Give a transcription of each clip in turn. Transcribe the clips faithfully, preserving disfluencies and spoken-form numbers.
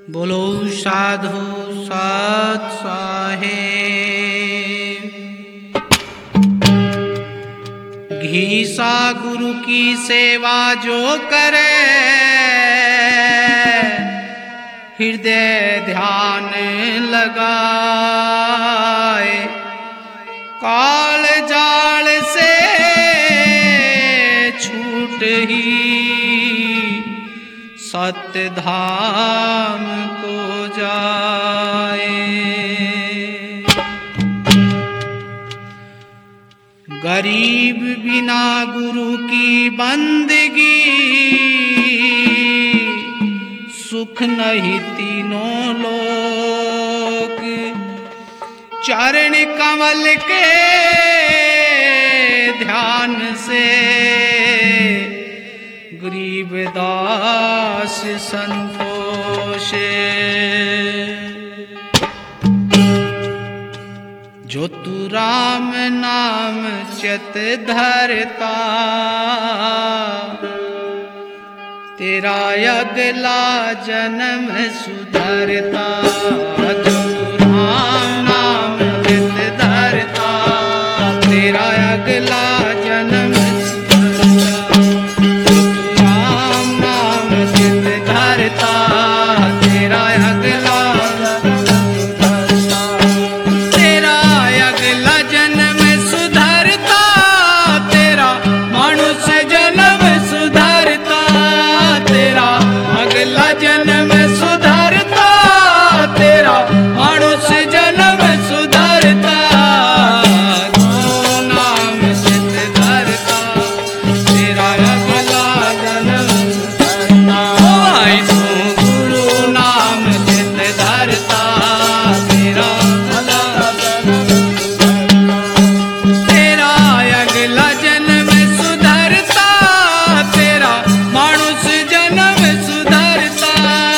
बोलो साधु सत साहेब। घी सा गुरु की सेवा जो करे, हृदय ध्यान लगाए, काल जाल से छूट ही सत्य धाम को जाए। गरीब बिना गुरु की बंदगी, सुख नहीं तीनों लोक। चरण कमल के ध्यान से गरीब दास संतोषे। जो तू राम नाम चित धरता, तेरा अगला जन्म सुधरता। जो तू राम नाम चित धरता, तेरा अगला जन्म सुधरता। जो तू राम नाम चित धरता, तेरा अगला तेरा अगला जन्म सुधरता। तेरा मनुष्य जन्म सुधरता, तेरा अगला जन्म सुधरता। तेरा मनुष्य जन्म सुधरता। गुरु नाम चित धरता, तेरा अगला जन्म सुधरता। आई तू गुरु नाम चित धरता, तेरा अगला तेरा अगला जन्म सुधरता। तेरा मनुष्य जन्म सुधरता।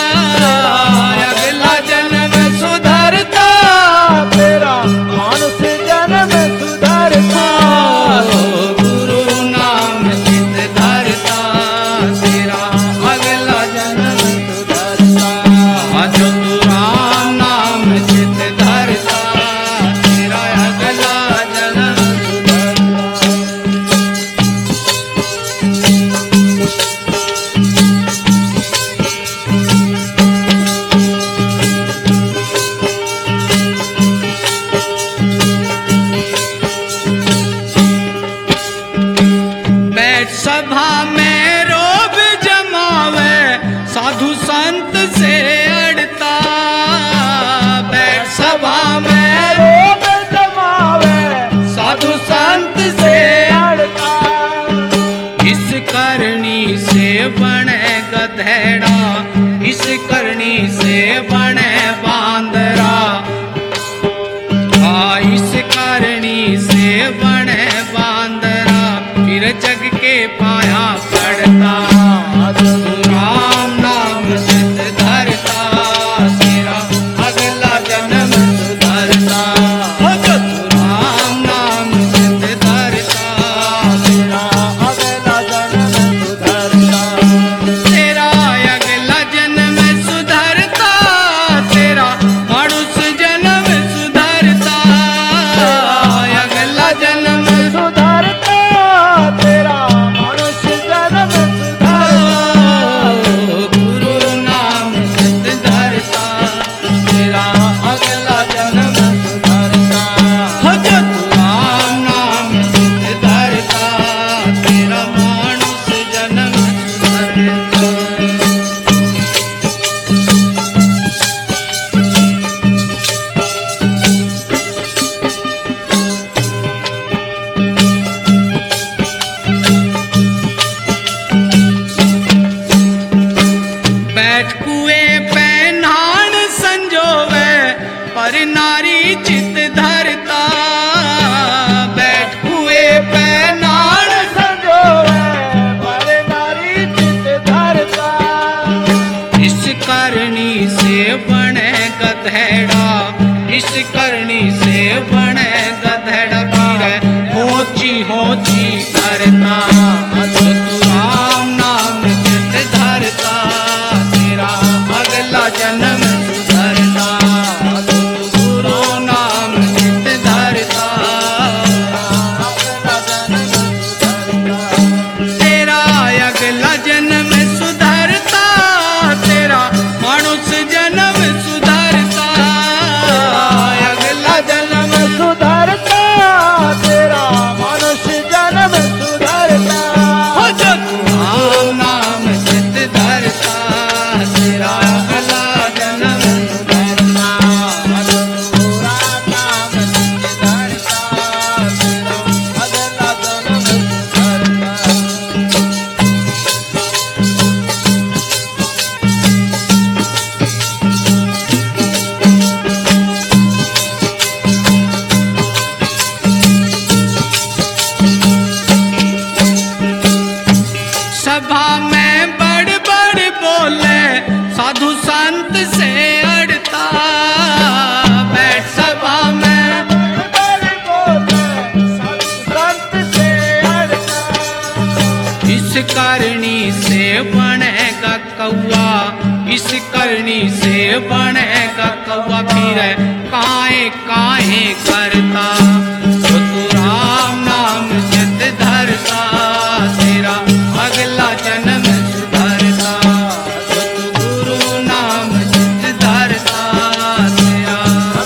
अगला जन्म सुधरता, तेरा मनुष्य जन्म सुधरता। गुरु नाम चित धरता, तेरा अगला जन्म सुधरता। जो तू राम नाम चित धरता, तेरा अगला जन्म सुधरता। बैठ सभा में रोब जमावे, साधु संत से अड़ता। बैठ सभा में रोब जमावे, साधु संत से अड़ता। इस करनी से बने गधेड़ा, इस करनी से बने बांदरा। हाँ, इस करनी से बने बांदरा, फिर जग के पाया पड़ता। तू राम नाम चित धरता, तेरा अगला जन्म सुधरता। जो तू राम नाम चित धरता, तेरा अगला जन्म सुधरता। तेरा अगला जन्म सुधरता। तेरा मनुष्य जन्म सुधरता। अगला जन्म सुधरता, तेरा मनुष्य जन्म सुधरता। गुरु नाम चित धरता, तेरा अगला जन्म सुधरता। जो तू राम नाम चित धरता, तेरा मनुष्य जन्म सुधरता। बैठ कुएं पे नान संजोवे, पर नारी चित धरता। बैठ कुएं पे नान संजोवे, पर नारी चित धरता। इस करनी से बने गधेड़ा, इस करनी से बने गधेड़ा। पीरे होची होची करता। जो तू राम नाम चित धरता, तेरा अगला जन्म संत से अड़ता, बैठ सभा में बड़ी बोले संत संत से अड़ता। इस करनी से बनेगा कौआ, इस करनी से बनेगा कौआ, फिर काहे काहे करता। जो तू राम नाम चित धरता, तेरा अगला जन्म सुधरता। जो तू गुरु नाम चित धरता, तेरा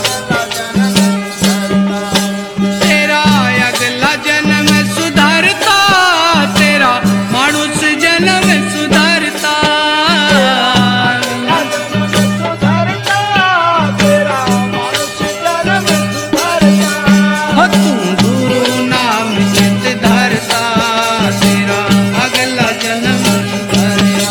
तेरा अगला जन्म सुधरता, तेरा मनुष्य जन्म सुधरता। सुधरता तेरा मनुष्य जन्म सुधरता। हो तू गुरु नाम चित धरता, तेरा अगला जन्म सुधरता।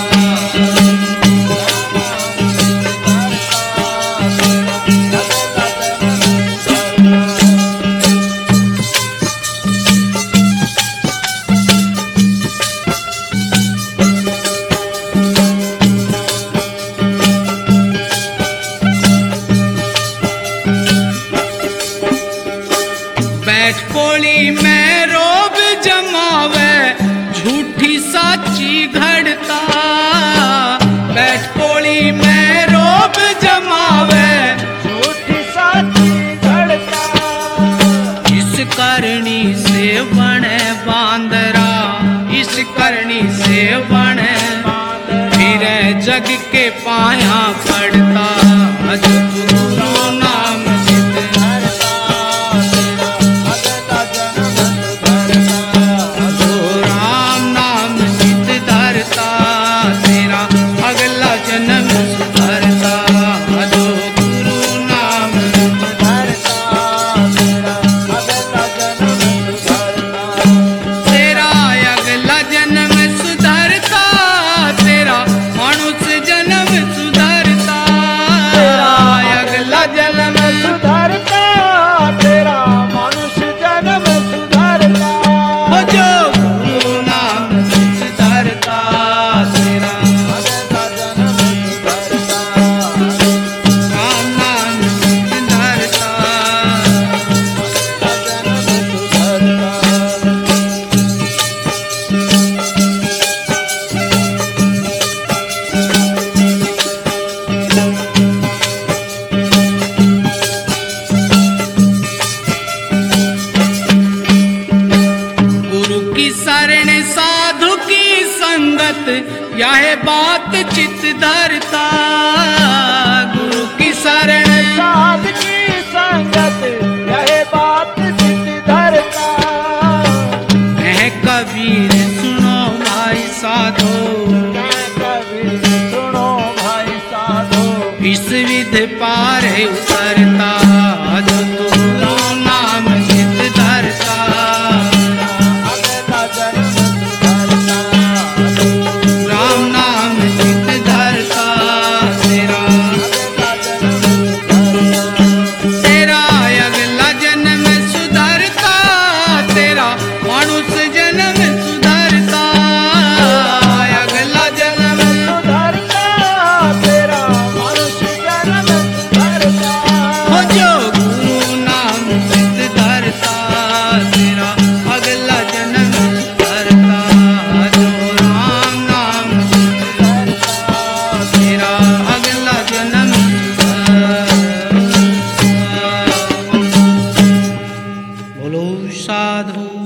बैठ पोली में रोब जमावे, झूठी साची घड़ता। बैठ पोली में रोब जमावे, झूठी साची घड़ता। इस करनी से बने बांदरा, इस करनी से बने फिर जग के पाया पड़ता। जो तू गुरु नाम चित जो राम नाम चित धरता, तेरा अगला जन्म सुधरता। जो गुरु नाम तेरा अगला जन्म सुधरता, तेरा मनुष्य जन्म सुधरता। अगला जन्म सुधरता तेरा मनुष्य जन्म सुधरता। हो जो गुरु नाम चित धरता, तेरा राम नाम चित धरता। गुरु की शरण साधु की संगत, यह बात चित धरता। गुरु की शरण साध की संगत यह बात चित धरता। है कबीर सुनो भाई साधो, मैं कबीर सुनो भाई साधो। इस विध पार उतरता। जो तू गुरु नाम चित धरता, अगला जन्म सुधरता। राम नाम चित धरता, तेरा अगला जन्म सुधरता। तेरा अगला जन्म सुधरता, तेरा मनुष्य जन्म सुधरता। अगला जन्म सुधरता तेरा मनुष्य जन्म सुधरता। हो जो गुरु नाम चित धरता, तेरा अगला जन्म सुधरता। जो राम नाम चित धरता, तेरा अगला जन्म सुधरता। बोलो साधु